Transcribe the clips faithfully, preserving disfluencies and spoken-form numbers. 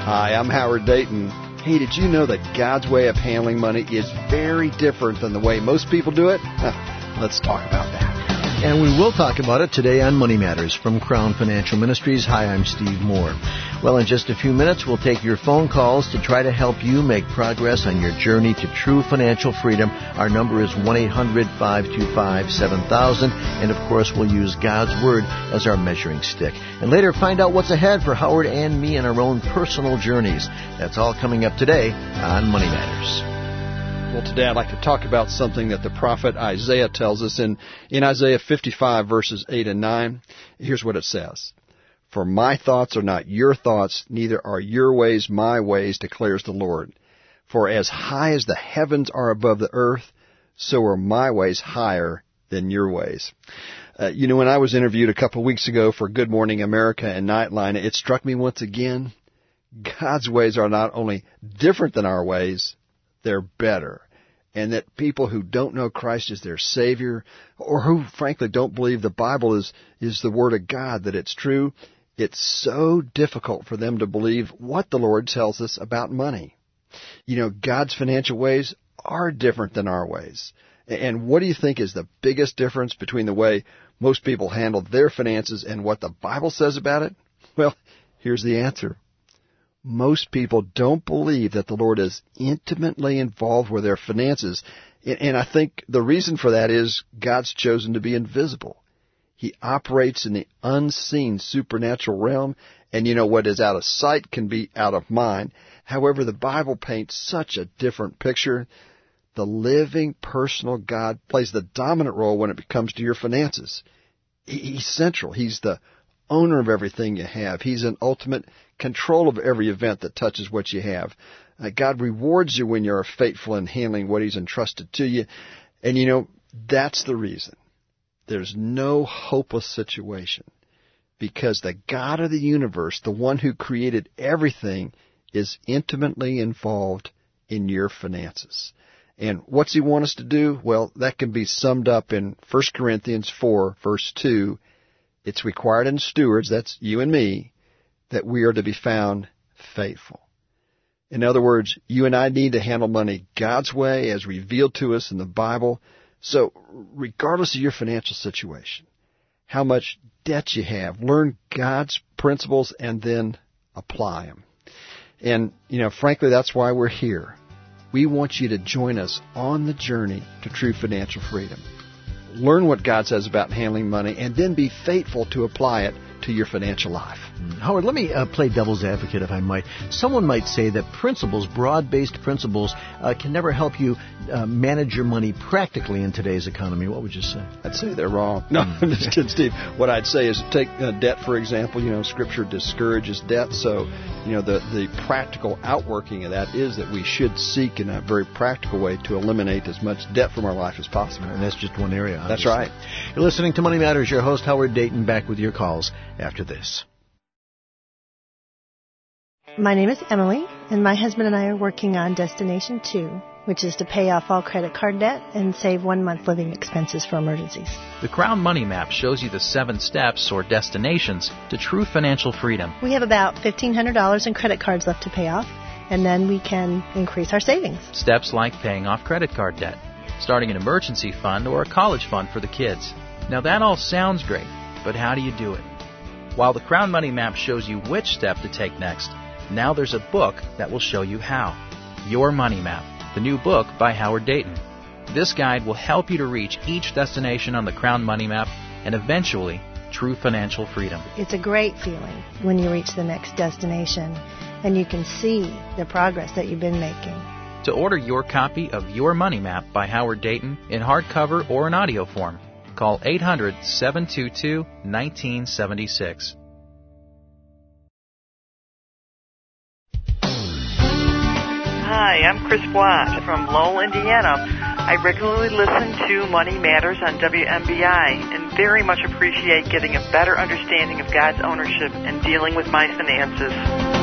Hi, I'm Howard Dayton. Hey, did you know that God's way of handling money is very different than the way most people do it? Let's talk about that. And we will talk about it today on Money Matters from Crown Financial Ministries. Hi, I'm Steve Moore. Well, in just a few minutes, we'll take your phone calls to try to help you make progress on your journey to true financial freedom. Our number is one eight hundred five two five seven thousand. And, of course, we'll use God's Word as our measuring stick. And later, find out what's ahead for Howard and me in our own personal journeys. That's all coming up today on Money Matters. Well, today I'd like to talk about something that the prophet Isaiah tells us in, in Isaiah fifty-five, verses eight and nine. Here's what it says. For my thoughts are not your thoughts, neither are your ways my ways, declares the Lord. For as high as the heavens are above the earth, so are my ways higher than your ways. Uh, you know, when I was interviewed a couple of weeks ago for Good Morning America and Nightline, it struck me once again, God's ways are not only different than our ways, they're better. And that people who don't know Christ as their Savior, or who frankly don't believe the Bible is, is the Word of God, that it's true, it's so difficult for them to believe what the Lord tells us about money. You know, God's financial ways are different than our ways. And what do you think is the biggest difference between the way most people handle their finances and what the Bible says about it? Well, here's the answer. Most people don't believe that the Lord is intimately involved with their finances. And I think the reason for that is God's chosen to be invisible. He operates in the unseen supernatural realm, and you know what is out of sight can be out of mind. However, the Bible paints such a different picture. The living, personal God plays the dominant role when it comes to your finances. He's central. He's the owner of everything you have. He's in ultimate control of every event that touches what you have. Uh, God rewards you when you're faithful in handling what He's entrusted to you. And you know, that's the reason. There's no hopeless situation. Because the God of the universe, the one who created everything, is intimately involved in your finances. And what's He want us to do? Well, that can be summed up in First Corinthians four, verse two. It's required in stewards, that's you and me, that we are to be found faithful. In other words, you and I need to handle money God's way as revealed to us in the Bible. So regardless of your financial situation, how much debt you have, learn God's principles and then apply them. And, you know, frankly, that's why we're here. We want you to join us on the journey to true financial freedom. Learn what God says about handling money, and then be faithful to apply it to your financial life. Howard, let me uh, play devil's advocate, if I might. Someone might say that principles, broad-based principles, uh, can never help you uh, manage your money practically in today's economy. What would you say? I'd say they're wrong. No, I'm just kidding, Steve. What I'd say is take uh, debt, for example. You know, Scripture discourages debt. So, you know, the, the practical outworking of that is that we should seek in a very practical way to eliminate as much debt from our life as possible. And that's just one area, obviously. That's right. You're listening to Money Matters. Your host, Howard Dayton, back with your calls after this. My name is Emily, and my husband and I are working on Destination two, which is to pay off all credit card debt and save one month living expenses for emergencies. The Crown Money Map shows you the seven steps or destinations to true financial freedom. We have about fifteen hundred dollars in credit cards left to pay off, and then we can increase our savings. Steps like paying off credit card debt, starting an emergency fund or a college fund for the kids. Now that all sounds great, but how do you do it? While the Crown Money Map shows you which step to take next, now there's a book that will show you how. Your Money Map, the new book by Howard Dayton. This guide will help you to reach each destination on the Crown Money Map and eventually true financial freedom. It's a great feeling when you reach the next destination and you can see the progress that you've been making. To order your copy of Your Money Map by Howard Dayton in hardcover or in audio form, call eight hundred, seven two two, one nine seven six. Hi, I'm Chris Blatt from Lowell, Indiana. I regularly listen to Money Matters on W M B I and very much appreciate getting a better understanding of God's ownership and dealing with my finances.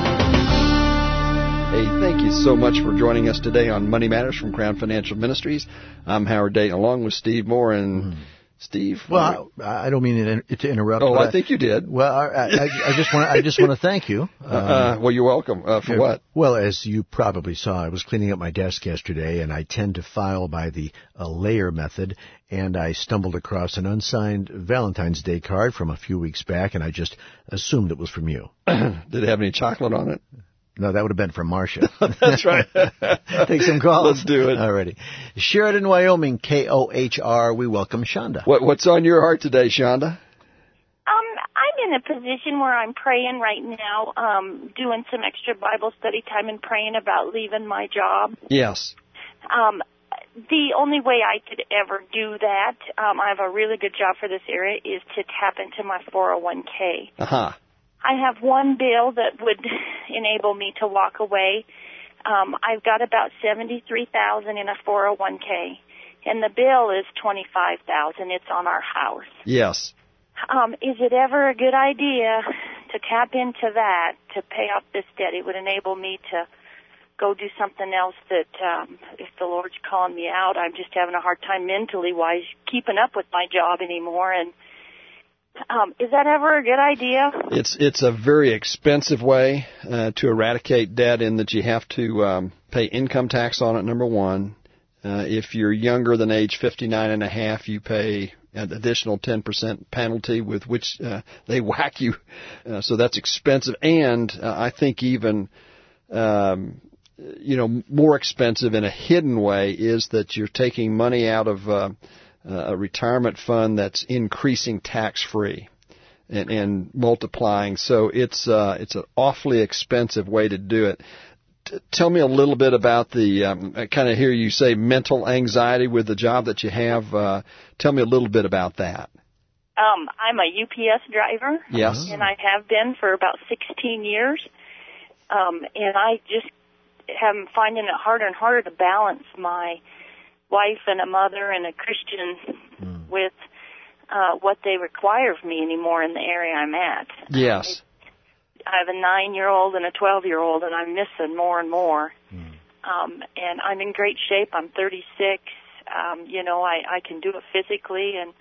Hey, thank you so much for joining us today on Money Matters from Crown Financial Ministries. I'm Howard Dayton along with Steve Moore, and mm-hmm. Steve? Well, I, I don't mean to interrupt. Oh, I think you did. Well, I, I, I just want I just want to thank you. Um, uh, well, you're welcome. Uh, for yeah, what? Well, as you probably saw, I was cleaning up my desk yesterday, and I tend to file by the uh, layer method, and I stumbled across an unsigned Valentine's Day card from a few weeks back, and I just assumed it was from you. Did it have any chocolate on it? No, that would have been from Marcia. That's right. Take some calls. Let's do it. Alrighty. Sheridan, Wyoming, K O H R. We welcome Shonda. What, what's on your heart today, Shonda? Um, I'm in a position where I'm praying right now, um, doing some extra Bible study time and praying about leaving my job. Yes. Um, the only way I could ever do that, um, I have a really good job for this area, is to tap into my four oh one k. Uh-huh. I have one bill that would enable me to walk away. Um, I've got about seventy-three thousand dollars in a four oh one k, and the bill is twenty-five thousand dollars. It's on our house. Yes. Um, is it ever a good idea to tap into that to pay off this debt? It would enable me to go do something else that, um, if the Lord's calling me out, I'm just having a hard time mentally wise keeping up with my job anymore. And Um, is that ever a good idea? It's it's a very expensive way uh, to eradicate debt in that you have to um, pay income tax on it, number one. Uh, if you're younger than age fifty-nine and a half, you pay an additional ten percent penalty with which uh, they whack you. Uh, so that's expensive. And uh, I think even, um, you know, more expensive in a hidden way is that you're taking money out of uh, a retirement fund that's increasing tax-free and, and multiplying. So it's uh, it's an awfully expensive way to do it. T- tell me a little bit about the, um, I kind of hear you say mental anxiety with the job that you have. Uh, tell me a little bit about that. Um, I'm a U P S driver. Yes. And I have been for about sixteen years. Um, and I just am finding it harder and harder to balance my wife and a mother and a Christian mm. with uh, what they require of me anymore in the area I'm at. Yes. I have a nine-year-old and a twelve-year-old, and I'm missing more and more. Mm. Um, and I'm in great shape. I'm thirty-six. Um, you know, I, I can do it physically, and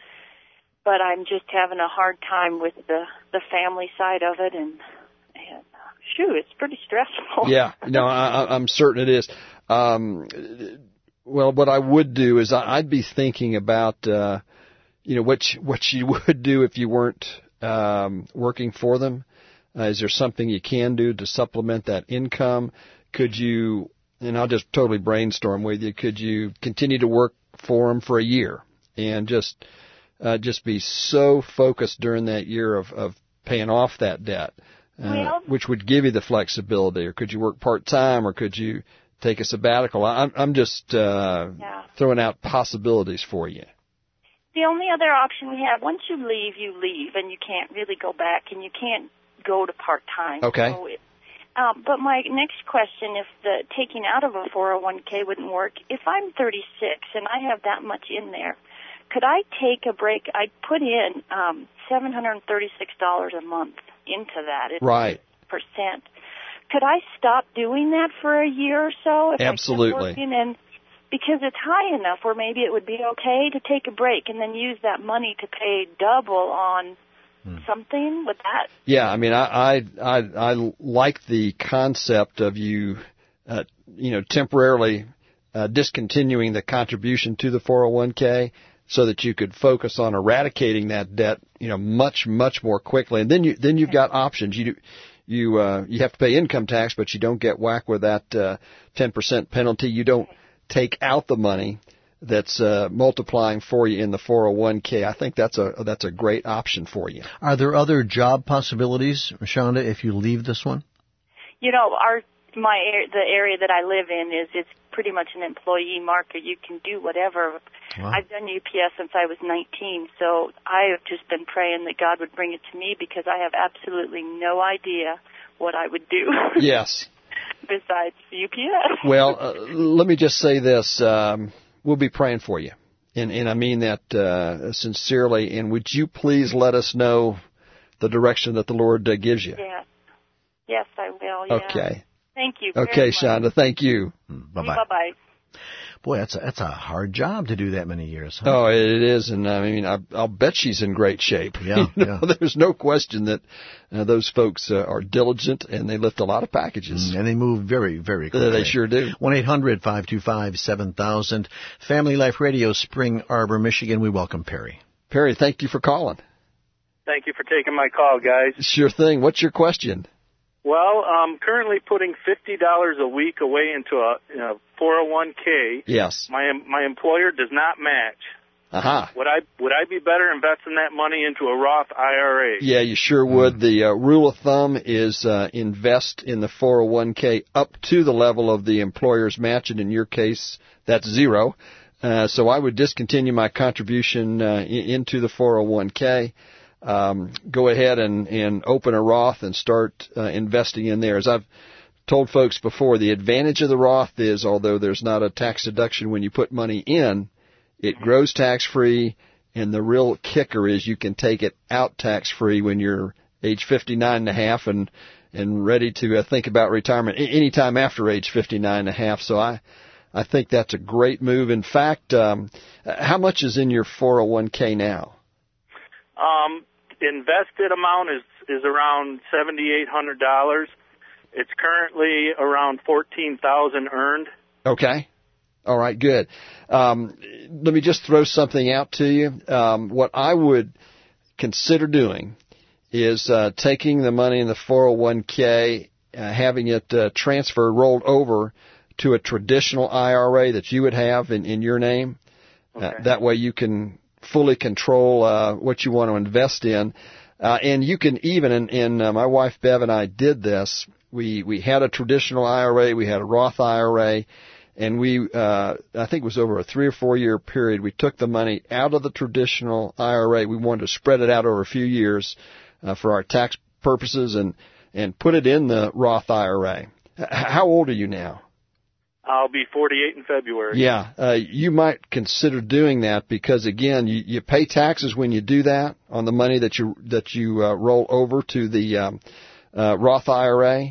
but I'm just having a hard time with the, the family side of it, and, and shoot, it's pretty stressful. Yeah, no, I, I'm certain it is. Um, well, what I would do is I'd be thinking about, uh, you know, what you, what you would do if you weren't um, working for them. Uh, is there something you can do to supplement that income? Could you, and I'll just totally brainstorm with you, could you continue to work for them for a year and just uh, just be so focused during that year of, of paying off that debt, uh, well, which would give you the flexibility? Or could you work part-time, or could you take a sabbatical? I'm, I'm just uh, yeah. throwing out possibilities for you. The only other option we have, once you leave, you leave, and you can't really go back, and you can't go to part-time. Okay. So it, um, but my next question, if the taking out of a four oh one k wouldn't work, if I'm thirty-six and I have that much in there, could I take a break? I put in um, seven hundred thirty-six dollars a month into that. It's right. Percent. Could I stop doing that for a year or so? If Absolutely. I kept working? And because it's high enough where maybe it would be okay to take a break and then use that money to pay double on something with that. Yeah, I mean, I I I, I like the concept of you, uh, you know, temporarily uh, discontinuing the contribution to the four oh one k so that you could focus on eradicating that debt, you know, much much more quickly. And then you then you've got options. You you uh, you have to pay income tax, but you don't get whacked with that uh, ten percent penalty. You don't take out the money that's uh, multiplying for you in the four oh one k. I think that's a that's a great option for you. Are there other job possibilities, Shonda, if you leave this one? You know, our my the area that I live in is it's pretty much an employee market. You can do whatever. Wow. I've done U P S since I was nineteen, so I have just been praying that God would bring it to me because I have absolutely no idea what I would do. Yes. Besides U P S. Well, uh, let me just say this. Um, We'll be praying for you, and, and I mean that uh, sincerely. And would you please let us know the direction that the Lord uh, gives you? Yeah. Yes, I will. Yeah. Okay. Thank you. Okay, very Shonda. much. Thank you. Bye-bye. Bye-bye. Boy, that's a, that's a hard job to do that many years. Huh? Oh, it is, and I mean, I, I'll bet she's in great shape. Yeah, you know, yeah. There's no question that uh, those folks uh, are diligent and they lift a lot of packages. Mm, and they move very, very quickly. Uh, they sure do. one eight hundred five two five seven thousand. Family Life Radio, Spring Arbor, Michigan. We welcome Perry. Perry, thank you for calling. Thank you for taking my call, guys. Sure thing. What's your question? Well, I'm currently putting fifty dollars a week away into a, you know, four oh one k. Yes. My my employer does not match. Aha. Uh-huh. Would I would I be better investing that money into a Roth I R A? Yeah, you sure would. Mm. The uh, rule of thumb is uh, invest in the four oh one k up to the level of the employer's match, and in your case, that's zero. Uh, so I would discontinue my contribution uh, into the four oh one k. Um, go ahead and, and open a Roth and start uh, investing in there. As I've told folks before, the advantage of the Roth is, although there's not a tax deduction when you put money in, it grows tax-free, and the real kicker is you can take it out tax-free when you're age fifty-nine and a half and, and ready to uh, think about retirement any time after age fifty-nine and a half. So I, I think that's a great move. In fact, um, how much is in your four oh one k now? Um, invested amount is, is around seven thousand eight hundred dollars. It's currently around fourteen thousand dollars earned. Okay. All right, good. Um, let me just throw something out to you. Um, what I would consider doing is uh, taking the money in the four oh one k, uh, having it uh, transferred, rolled over to a traditional I R A that you would have in, in your name. Okay. Uh, that way you can fully control uh, what you want to invest in. Uh, and you can even, and, and uh, my wife Bev and I did this, we, we had a traditional I R A, we had a Roth I R A, and we, uh, I think it was over a three or four year period, we took the money out of the traditional I R A. We wanted to spread it out over a few years uh, for our tax purposes and, and put it in the Roth I R A. How old are you now? I'll be forty-eight in February. Yeah, uh, you might consider doing that because, again, you, you pay taxes when you do that on the money that you that you uh, roll over to the um, uh, Roth I R A,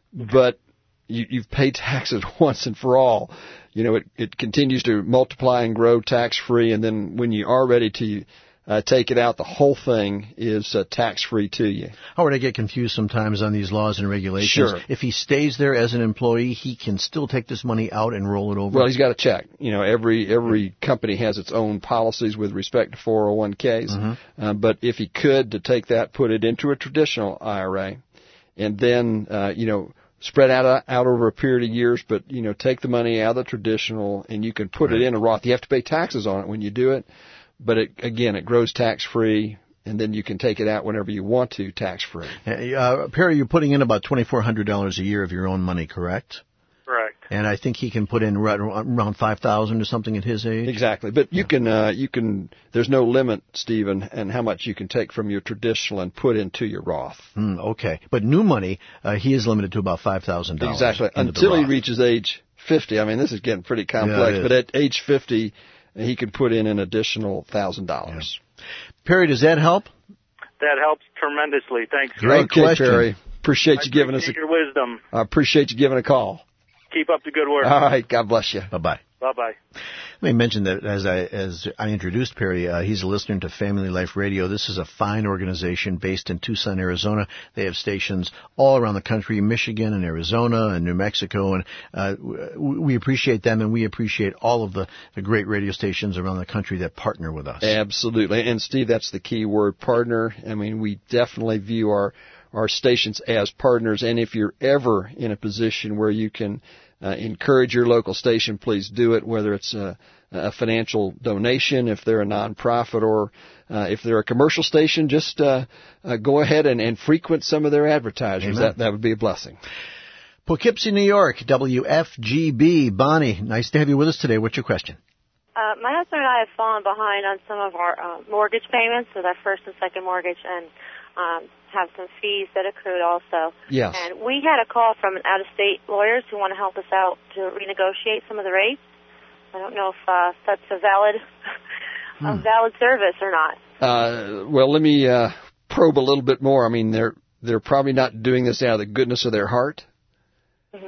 but you, you've paid taxes once and for all. You know, it, it continues to multiply and grow tax-free, and then when you are ready to Uh, take it out, the whole thing is uh, tax-free to you. Howard, I get confused sometimes on these laws and regulations. Sure. If he stays there as an employee, he can still take this money out and roll it over? Well, he's got to check. You know, every every company has its own policies with respect to four oh one k's. Mm-hmm. Uh, but if he could, to take that, put it into a traditional I R A, and then, uh, you know, spread out out over a period of years, but, you know, take the money out of the traditional, and you can put right. it in a Roth. You have to pay taxes on it when you do it. But, it, again, it grows tax-free, and then you can take it out whenever you want to tax-free. Uh, Perry, you're putting in about twenty-four hundred dollars a year of your own money, correct? Correct. And I think he can put in right around five thousand dollars or something at his age? Exactly. But you yeah. can, uh, you can. There's no limit, Stephen, and how much you can take from your traditional and put into your Roth. Mm, okay. But new money, uh, he is limited to about five thousand dollars. Exactly. Until he reaches age fifty. I mean, this is getting pretty complex. Yeah, but at age fifty... he could put in an additional one thousand dollars. Yeah. Perry, does that help? That helps tremendously. Thanks. Great okay, question. Perry. Appreciate I you giving us a, your wisdom. I appreciate you giving a call. Keep up the good work. All right. God bless you. Bye-bye. Bye-bye. Let me mention that as I as I introduced Perry, uh, he's a listener to Family Life Radio. This is a fine organization based in Tucson, Arizona. They have stations all around the country, Michigan and Arizona and New Mexico, and uh, we appreciate them, and we appreciate all of the, the great radio stations around the country that partner with us. Absolutely. And, Steve, that's the key word, partner. I mean, we definitely view our, our stations as partners, and if you're ever in a position where you can Uh, encourage your local station, please do it, whether it's a, a financial donation, if they're a nonprofit, or uh, if they're a commercial station, just uh, uh, go ahead and, and frequent some of their advertisers. That, that would be a blessing. Poughkeepsie, New York, W F G B. Bonnie, nice to have you with us today. What's your question? Uh, my husband and I have fallen behind on some of our uh, mortgage payments with our first and second mortgage, and um, have some fees that accrued also. Yes. And we had a call from an out-of-state lawyers who want to help us out to renegotiate some of the rates. I don't know if uh, that's a valid, hmm. a valid service or not. Uh, well, let me uh, probe a little bit more. I mean, they're they're probably not doing this out of the goodness of their heart. Mm-hmm.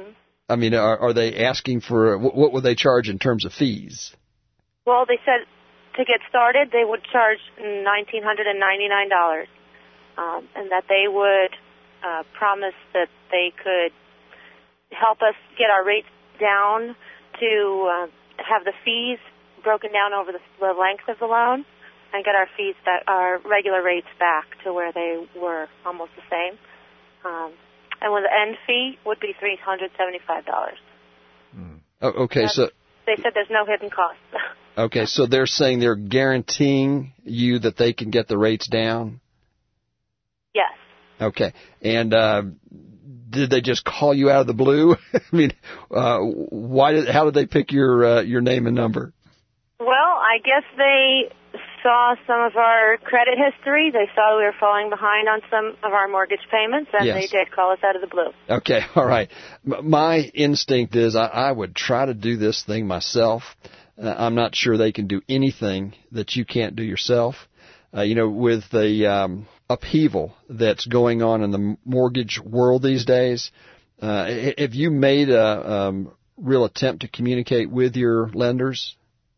I mean, are, are they asking for, what, what would they charge in terms of fees? Well, they said to get started, they would charge one thousand nine hundred ninety-nine dollars, um, and that they would uh, promise that they could help us get our rates down to uh, have the fees broken down over the, the length of the loan and get our fees, that our regular rates back to where they were, almost the same. Um, and with the end fee would be three hundred seventy-five dollars. Mm. Oh, okay, so they said there's no hidden costs. Okay, so they're saying they're guaranteeing you that they can get the rates down? Yes. Okay, and uh, did they just call you out of the blue? I mean, uh, why did? How did they pick your uh, your name and number? Well, I guess they saw some of our credit history. They saw we were falling behind on some of our mortgage payments, and yes. they did call us out of the blue. Okay, all right. My instinct is I, I would try to do this thing myself. Uh, I'm not sure they can do anything that you can't do yourself. Uh, you know, with the um, upheaval that's going on in the mortgage world these days, uh, have you made a um, real attempt to communicate with your lenders?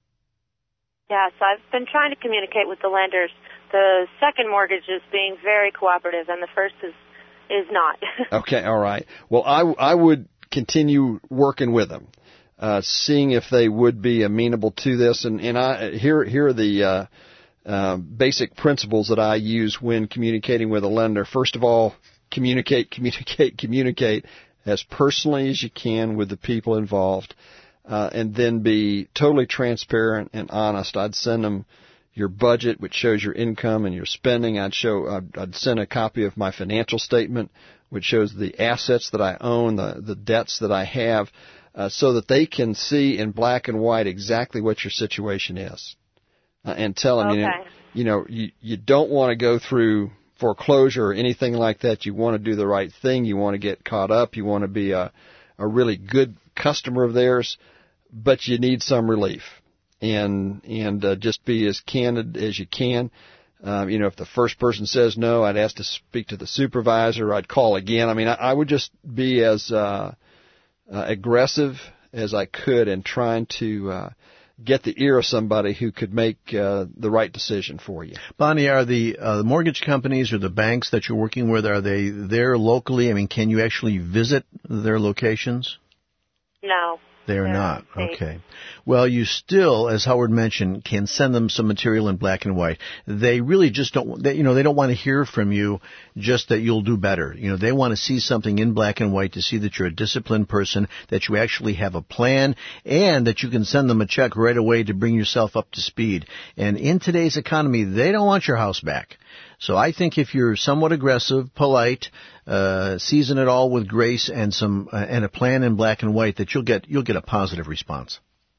Yes, I've been trying to communicate with the lenders. The second mortgage is being very cooperative, and the first is is not. Okay, all right. Well, I, I would continue working with them, uh, seeing if they would be amenable to this. And, and I here here are the uh, uh, basic principles that I use when communicating with a lender. First of all, communicate, communicate, communicate as personally as you can with the people involved. Uh, and then be totally transparent and honest. I'd send them your budget, which shows your income and your spending. I'd show, I'd, I'd send a copy of my financial statement, which shows the assets that I own, the, the debts that I have, uh, so that they can see in black and white exactly what your situation is. Uh, and tell them, okay. you know, you know, you, you don't want to go through foreclosure or anything like that. You want to do the right thing. You want to get caught up. You want to be a, a really good customer of theirs. But you need some relief, and and uh, just be as candid as you can. Um, you know, if the first person says no, I'd ask to speak to the supervisor. I'd call again. I mean, I, I would just be as uh, uh, aggressive as I could in trying to uh, get the ear of somebody who could make uh, the right decision for you. Bonnie, are the, uh, the mortgage companies or the banks that you're working with, are they there locally? I mean, can you actually visit their locations? No. They're They're not. safe. Okay. Well, you still, as Howard mentioned, can send them some material in black and white. They really just don't, they, you know, they don't want to hear from you just that you'll do better. You know, they want to see something in black and white to see that you're a disciplined person, that you actually have a plan, and that you can send them a check right away to bring yourself up to speed. And in today's economy, they don't want your house back. So I think if you're somewhat aggressive, polite, uh, season it all with grace and some uh, and a plan in black and white, that you'll get you'll get a positive response.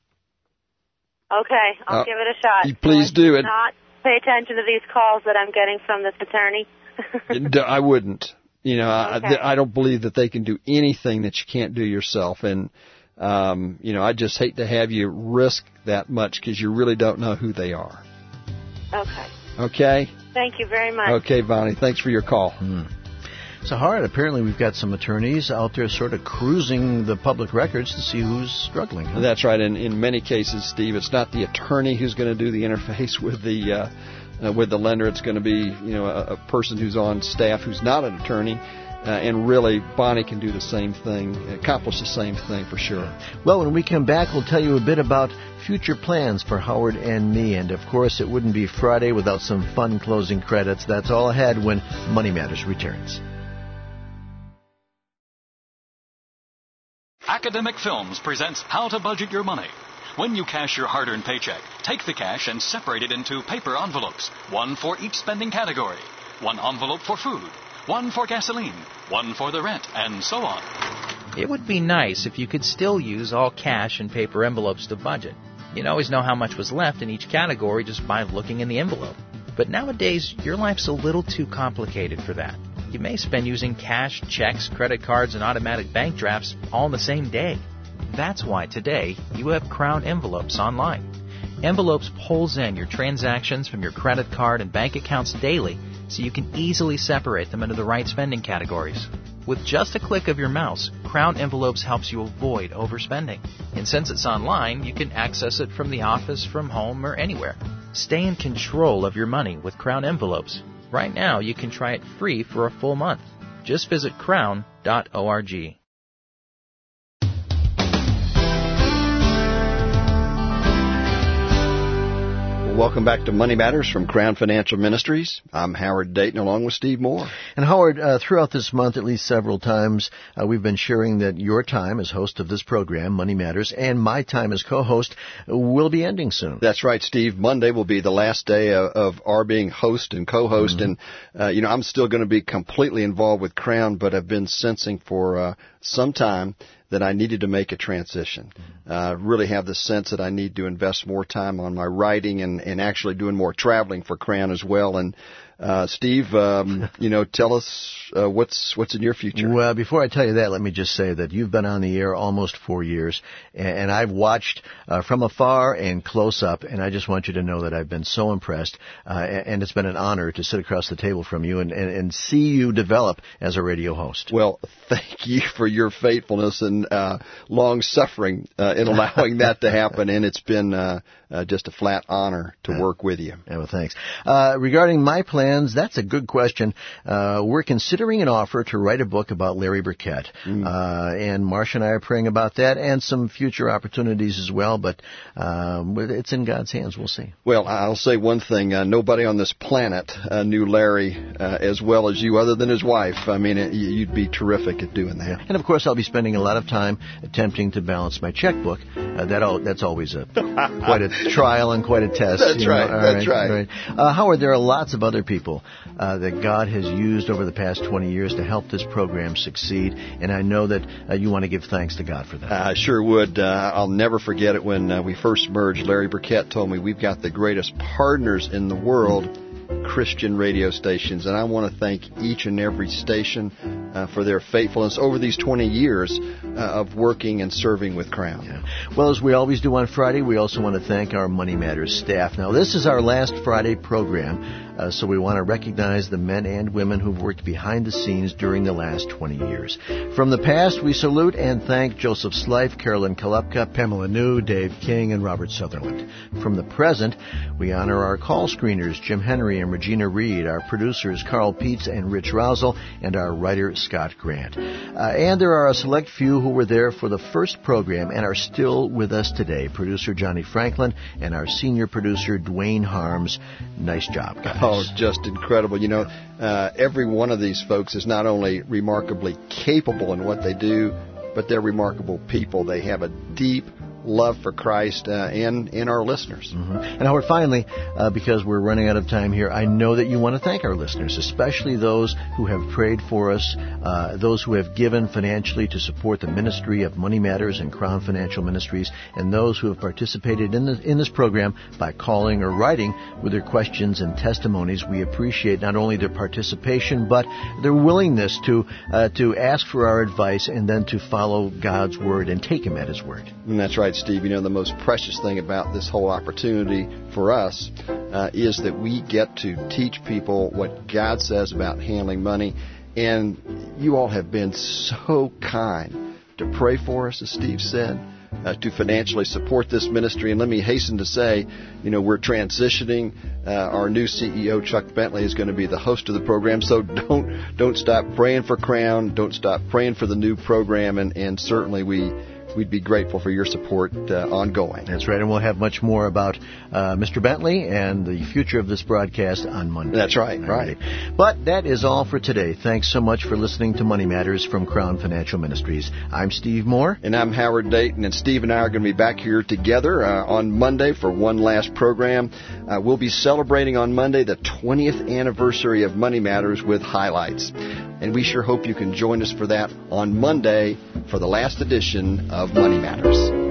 Okay, I'll uh, give it a shot. You please so do it. Not pay attention to these calls that I'm getting from this attorney. I wouldn't. You know, okay. I, I don't believe that they can do anything that you can't do yourself, and um, you know, I just hate to have you risk that much because you really don't know who they are. Okay. Okay. Thank you very much. Okay, Bonnie. Thanks for your call. Hmm. So, Howard, apparently we've got some attorneys out there sort of cruising the public records to see who's struggling. Huh? That's right. And in many cases, Steve, it's not the attorney who's going to do the interface with the uh, uh, with the lender. It's going to be, you know, a, a person who's on staff who's not an attorney. Uh, and really, Bonnie can do the same thing, accomplish the same thing for sure. Well, when we come back, we'll tell you a bit about future plans for Howard and me. And, of course, it wouldn't be Friday without some fun closing credits. That's all ahead when Money Matters returns. Academic Films presents How to Budget Your Money. When you cash your hard-earned paycheck, take the cash and separate it into paper envelopes, one for each spending category. One envelope for food, one for gasoline, one for the rent, and so on. It would be nice if you could still use all cash and paper envelopes to budget. You'd always know how much was left in each category just by looking in the envelope. But nowadays, your life's a little too complicated for that. You may spend using cash, checks, credit cards, and automatic bank drafts all in the same day. That's why today you have Crown Envelopes online. Envelopes pulls in your transactions from your credit card and bank accounts daily so you can easily separate them into the right spending categories. With just a click of your mouse, Crown Envelopes helps you avoid overspending. And since it's online, you can access it from the office, from home, or anywhere. Stay in control of your money with Crown Envelopes. Right now, you can try it free for a full month. Just visit crown dot org. Welcome back to Money Matters from Crown Financial Ministries. I'm Howard Dayton along with Steve Moore. And Howard, uh, throughout this month, at least several times, uh, we've been sharing that your time as host of this program, Money Matters, and my time as co-host will be ending soon. That's right, Steve. Monday will be the last day of, of our being host and co-host. Mm-hmm. And, uh, you know, I'm still going to be completely involved with Crown, but I've been sensing for uh, some time that I needed to make a transition. Uh, really have the sense that I need to invest more time on my writing and, and actually doing more traveling for Crown as well. And uh, Steve, um, you know, tell us uh, what's what's in your future. Well, before I tell you that, let me just say that you've been on the air almost four years, and, and I've watched uh, from afar and close up, and I just want you to know that I've been so impressed, uh, and it's been an honor to sit across the table from you and, and, and see you develop as a radio host. Well, thank you for your faithfulness and uh, long suffering uh, in allowing that to happen, and it's been uh, uh, just a flat honor to work with you. Yeah, well, thanks. Uh, regarding my plans, that's a good question. Uh, we're considering an offer to write a book about Larry Burkett, mm. uh, and Marcia and I are praying about that and some future opportunities as well, but um, it's in God's hands. We'll see. Well, I'll say one thing. Uh, nobody on this planet uh, knew Larry uh, as well as you, other than his wife. I mean, it, you'd be terrific at doing that. And, of course, I'll be spending a lot of time attempting to balance my checkbook. Uh, that all, that's always a quite a trial and quite a test. That's you know? right. All that's right. right. Uh, Howard, there are lots of other people uh, that God has used over the past twenty years to help this program succeed, and I know that uh, you want to give thanks to God for that. I sure would. Uh, I'll never forget it when uh, we first merged. Larry Burkett told me we've got the greatest partners in the world, Christian radio stations, and I want to thank each and every station uh, for their faithfulness over these twenty years uh, of working and serving with Crown. Yeah. Well, as we always do on Friday, we also want to thank our Money Matters staff. Now, this is our last Friday program, uh, so we want to recognize the men and women who've worked behind the scenes during the last twenty years. From the past, we salute and thank Joseph Slife, Carolyn Kalepka, Pamela New, Dave King, and Robert Sutherland. From the present, we honor our call screeners, Jim Henry and Regina Reed, our producers, Carl Peets and Rich Rousel, and our writer, Scott Grant. Uh, and there are a select few who were there for the first program and are still with us today. Producer Johnny Franklin and our senior producer, Dwayne Harms. Nice job, guys. Oh, just incredible. You know, uh, every one of these folks is not only remarkably capable in what they do, but they're remarkable people. They have a deep love for Christ uh, and, and our listeners. Mm-hmm. And Howard, finally, uh, because we're running out of time here, I know that you want to thank our listeners, especially those who have prayed for us, uh, those who have given financially to support the ministry of Money Matters and Crown Financial Ministries, and those who have participated in, the, in this program by calling or writing with their questions and testimonies. We appreciate not only their participation, but their willingness to uh, to ask for our advice and then to follow God's Word and take Him at His word. And that's right, Steve. You know, the most precious thing about this whole opportunity for us uh, is that we get to teach people what God says about handling money. And you all have been so kind to pray for us, as Steve said, uh, to financially support this ministry. And let me hasten to say, you know, we're transitioning. Uh, our new C E O, Chuck Bentley, is going to be the host of the program. So don't don't stop praying for Crown. Don't stop praying for the new program. And, and certainly we... We'd be grateful for your support uh, ongoing. That's right, and we'll have much more about uh, Mister Bentley and the future of this broadcast on Monday. That's right, all right. But that is all for today. Thanks so much for listening to Money Matters from Crown Financial Ministries. I'm Steve Moore. And I'm Howard Dayton, and Steve and I are going to be back here together uh, on Monday for one last program. Uh, we'll be celebrating on Monday the twentieth anniversary of Money Matters with highlights. And we sure hope you can join us for that on Monday for the last edition of Money Matters.